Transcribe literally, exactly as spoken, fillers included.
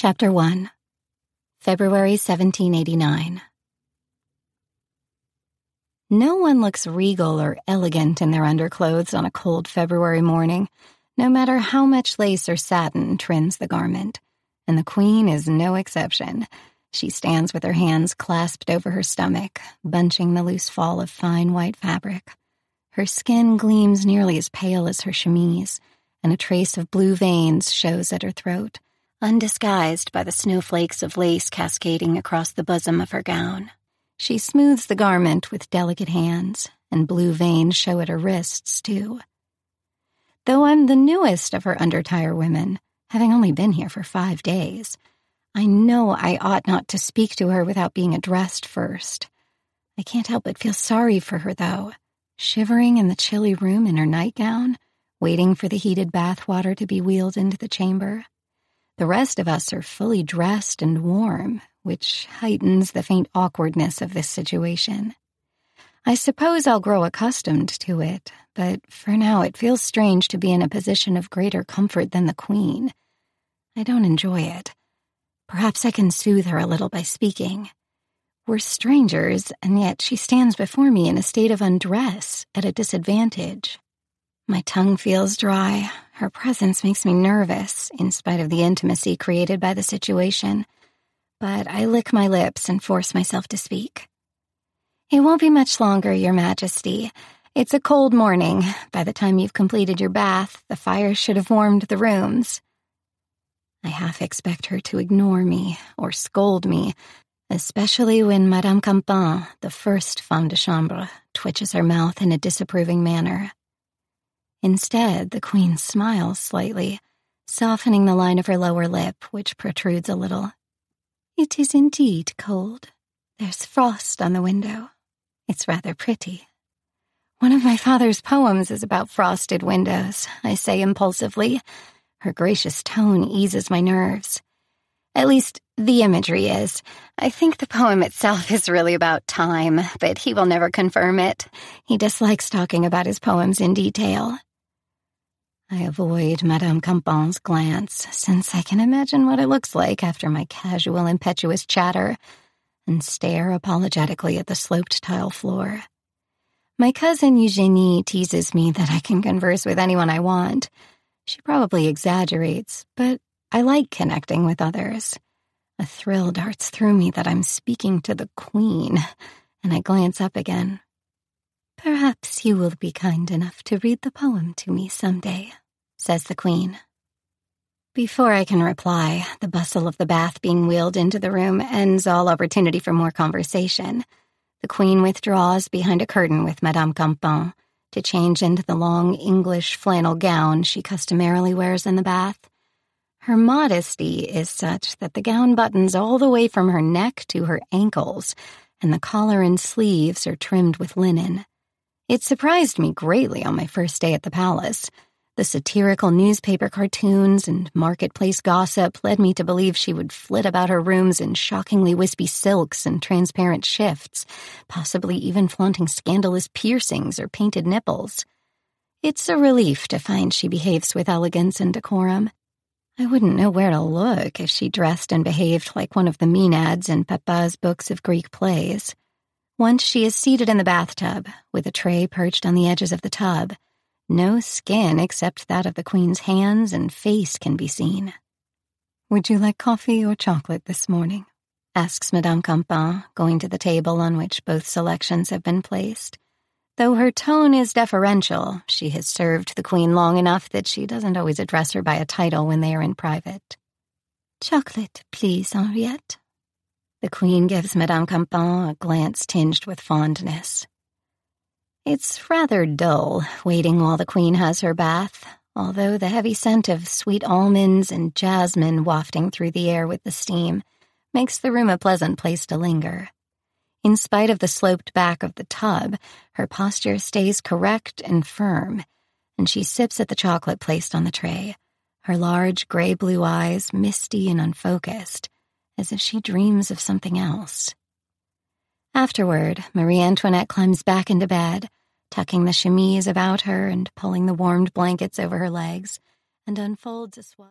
Chapter one. February seventeen eighty-nine. No one looks regal or elegant in their underclothes on a cold February morning, no matter how much lace or satin trims the garment, and the Queen is no exception. She stands with her hands clasped over her stomach, bunching the loose fall of fine white fabric. Her skin gleams nearly as pale as her chemise, and a trace of blue veins shows at her throat, undisguised by the snowflakes of lace cascading across the bosom of her gown. She smooths the garment with delicate hands, and blue veins show at her wrists, too. Though I'm the newest of her undertire women, having only been here for five days, I know I ought not to speak to her without being addressed first. I can't help but feel sorry for her, though, shivering in the chilly room in her nightgown, waiting for the heated bath water to be wheeled into the chamber. The rest of us are fully dressed and warm, which heightens the faint awkwardness of this situation. I suppose I'll grow accustomed to it, but for now it feels strange to be in a position of greater comfort than the Queen. I don't enjoy it. Perhaps I can soothe her a little by speaking. We're strangers, and yet she stands before me in a state of undress, at a disadvantage. My tongue feels dry. Her presence makes me nervous, in spite of the intimacy created by the situation. But I lick my lips and force myself to speak. It won't be much longer, Your Majesty. It's a cold morning. By the time you've completed your bath, the fire should have warmed the rooms. I half expect her to ignore me or scold me, especially when Madame Campan, the first femme de chambre, twitches her mouth in a disapproving manner. Instead, the Queen smiles slightly, softening the line of her lower lip, which protrudes a little. It is indeed cold. There's frost on the window. It's rather pretty. One of my father's poems is about frosted windows, I say impulsively. Her gracious tone eases my nerves. At least, the imagery is. I think the poem itself is really about time, but he will never confirm it. He dislikes talking about his poems in detail. I avoid Madame Campan's glance, since I can imagine what it looks like after my casual, impetuous chatter, and stare apologetically at the sloped tile floor. My cousin Eugenie teases me that I can converse with anyone I want. She probably exaggerates, but I like connecting with others. A thrill darts through me that I'm speaking to the Queen, and I glance up again. Perhaps you will be kind enough to read the poem to me someday, says the Queen. Before I can reply, the bustle of the bath being wheeled into the room ends all opportunity for more conversation. The Queen withdraws behind a curtain with Madame Campan to change into the long English flannel gown she customarily wears in the bath. Her modesty is such that the gown buttons all the way from her neck to her ankles, and the collar and sleeves are trimmed with linen. It surprised me greatly on my first day at the palace. The satirical newspaper cartoons and marketplace gossip led me to believe she would flit about her rooms in shockingly wispy silks and transparent shifts, possibly even flaunting scandalous piercings or painted nipples. It's a relief to find she behaves with elegance and decorum. I wouldn't know where to look if she dressed and behaved like one of the Maenads in Pepin's books of Greek plays. Once she is seated in the bathtub, with a tray perched on the edges of the tub, no skin except that of the Queen's hands and face can be seen. "Would you like coffee or chocolate this morning?" asks Madame Campan, going to the table on which both selections have been placed. Though her tone is deferential, she has served the Queen long enough that she doesn't always address her by a title when they are in private. "Chocolate, please, Henriette." The Queen gives Madame Campan a glance tinged with fondness. It's rather dull, waiting while the Queen has her bath, although the heavy scent of sweet almonds and jasmine wafting through the air with the steam makes the room a pleasant place to linger. In spite of the sloped back of the tub, her posture stays correct and firm, and she sips at the chocolate placed on the tray, her large gray-blue eyes misty and unfocused, as if she dreams of something else. Afterward, Marie Antoinette climbs back into bed, tucking the chemise about her and pulling the warmed blankets over her legs, and unfolds a swathe.